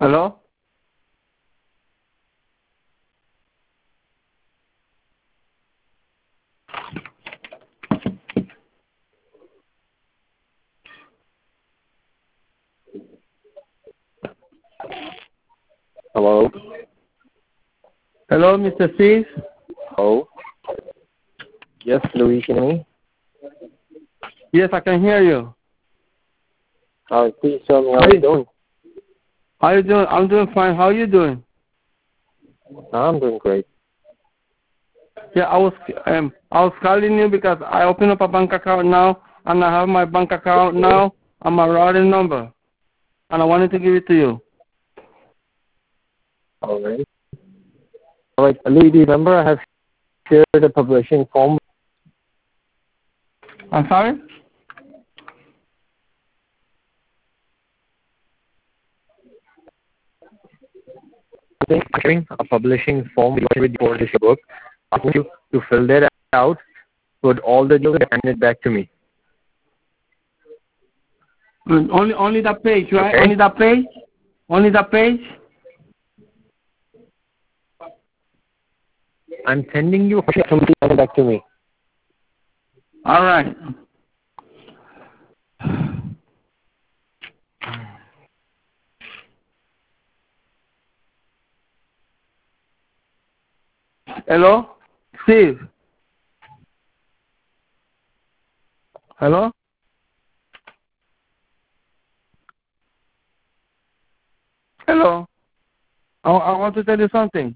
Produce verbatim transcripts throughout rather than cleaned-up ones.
Hello? Hello? Hello, Mister Steve? Hello? Yes, Louis, can you hear me? Yes, I can hear you. Uh, please tell me how Hey. you're doing. How you doing? I'm doing fine. How are you doing? I'm doing great. Yeah, I was um I was calling you because I opened up a bank account now, and I have my bank account now and my routing number, and I wanted to give it to you. All right. All right, Louis, do you remember I have shared a publishing form? I'm sorry? I'm sharing a publishing form with the publisher book. I want you to fill that out, put all the details, and send it back to me. Mm, Only only that page, right? Okay. Only that page? Only that page? I'm sending you something, send it back to me. All right. Hello? Steve? Hello? Hello? I, I want to tell you something.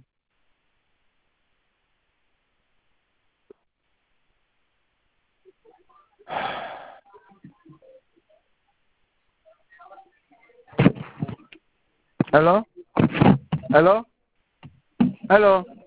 Hello? Hello? Hello?